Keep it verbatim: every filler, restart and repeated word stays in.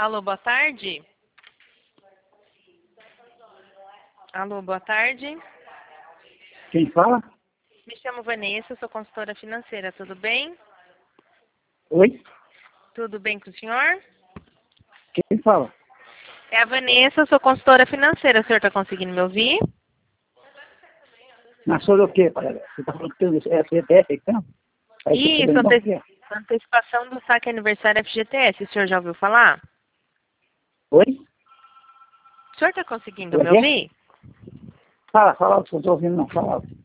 Alô, boa tarde. Alô, boa tarde. Quem fala? Me chamo Vanessa, sou consultora financeira, tudo bem? Oi? Tudo bem com o senhor? Quem fala? É a Vanessa, sou consultora financeira, o senhor está conseguindo me ouvir? Na sobre o quê? Pai? Você está falando que tem F G T S, então? Aí você Isso, perguntou o ante- quê? antecipação do saque aniversário F G T S, o senhor já ouviu falar? Oi? O senhor está conseguindo Como é me que é? ouvir? Fala, fala alto, que eu não estou ouvindo não, fala alto.